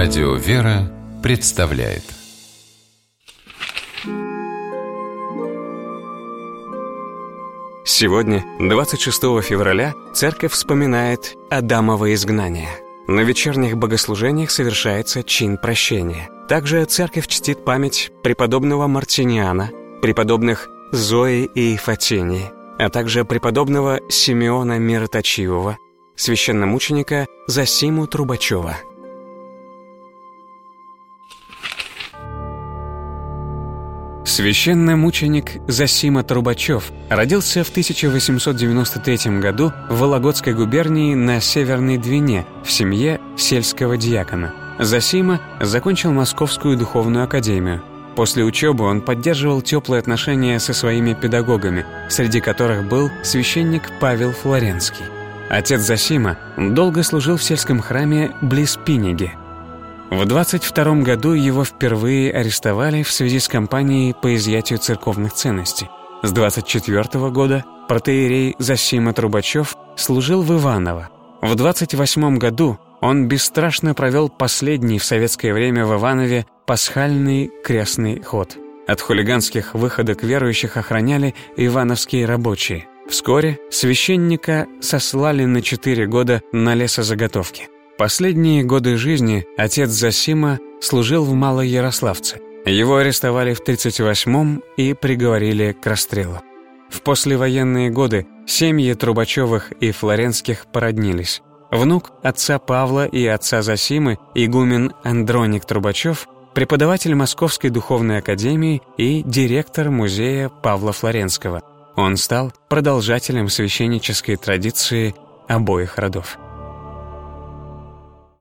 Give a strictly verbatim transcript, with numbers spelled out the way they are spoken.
Радио «Вера» представляет. Сегодня, двадцать шестого февраля, Церковь вспоминает Адамово изгнание. На вечерних богослужениях совершается чин прощения. Также Церковь чтит память преподобного Мартиниана, преподобных Зои и Фатинии, а также преподобного Симеона Мироточивого, священномученика Зосиму Трубачева. Священномученик Зосима Трубачев родился в тысяча восемьсот девяносто третьем году в Вологодской губернии на Северной Двине в семье сельского диакона. Зосима закончил Московскую духовную академию. После учебы он поддерживал теплые отношения со своими педагогами, среди которых был священник Павел Флоренский. Отец Зосима долго служил в сельском храме близ Пиниги. В двадцать втором году его впервые арестовали в связи с кампанией по изъятию церковных ценностей. С двадцать четвёртого года протоиерей Зосима Трубачев служил в Иваново. В двадцать восьмом году он бесстрашно провел последний в советское время в Иванове пасхальный крестный ход. От хулиганских выходок верующих охраняли ивановские рабочие. Вскоре священника сослали на четыре года на лесозаготовки. Последние годы жизни отец Зосима служил в Малоярославце. Его арестовали в тридцать восьмом и приговорили к расстрелу. В послевоенные годы семьи Трубачевых и Флоренских породнились. Внук отца Павла и отца Зосимы, игумен Андроник Трубачев, преподаватель Московской духовной академии и директор музея Павла Флоренского. Он стал продолжателем священнической традиции обоих родов.